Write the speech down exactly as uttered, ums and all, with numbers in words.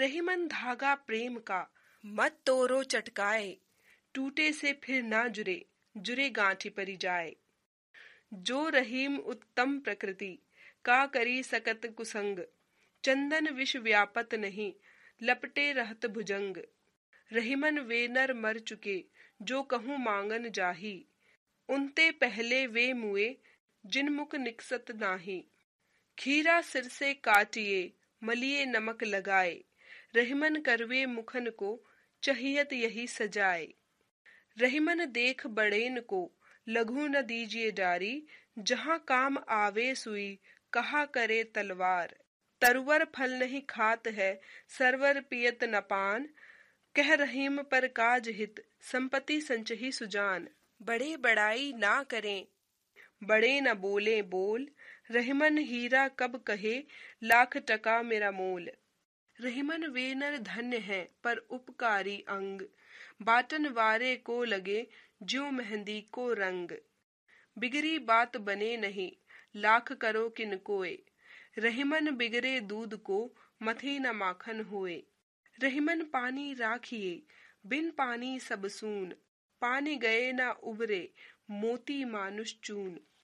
रहीमन धागा प्रेम का मत तोरो चटकाए, टूटे से फिर ना जुरे, जुरे गांठी परी जाए। जो रहीम उत्तम प्रकृति का करी सकत कुसंग, चंदन विष व्यापत नहीं, लपटे रहत भुजंग। रहीमन वे नर मर चुके, जो कहूँ मांगन जाही, उनते पहले वे मुए, जिन मुख निकसत नाही। खीरा सिर से काटिए, मलिए नमक लगाए, रहीमन करवे मुखन को, चाहियत यही सजाए। रहीमन देख बड़ेन को, लघु न दीजिए डारी, जहाँ काम आवे सुई, कहा करे तलवार। तरवर फल नहीं खात है, सरवर पियत न पान, कह रहीम पर काज हित, संपत्ति संचही सुजान। बड़े बड़ाई ना करें, बड़े न बोले बोल, रहीमन हीरा कब कहे, लाख टका मेरा मोल। रहीमन वे नर धन्य है, पर उपकारी अंग, बाटन वारे को लगे, ज्यों मेहंदी को रंग। बिगड़ी बात बने नहीं, लाख करो किन कोय, रहीमन बिगड़े दूध को, मथे न माखन होए। रहीमन पानी राखिए, बिन पानी सब सून, पानी गए न उबरे, मोती मानुष चून।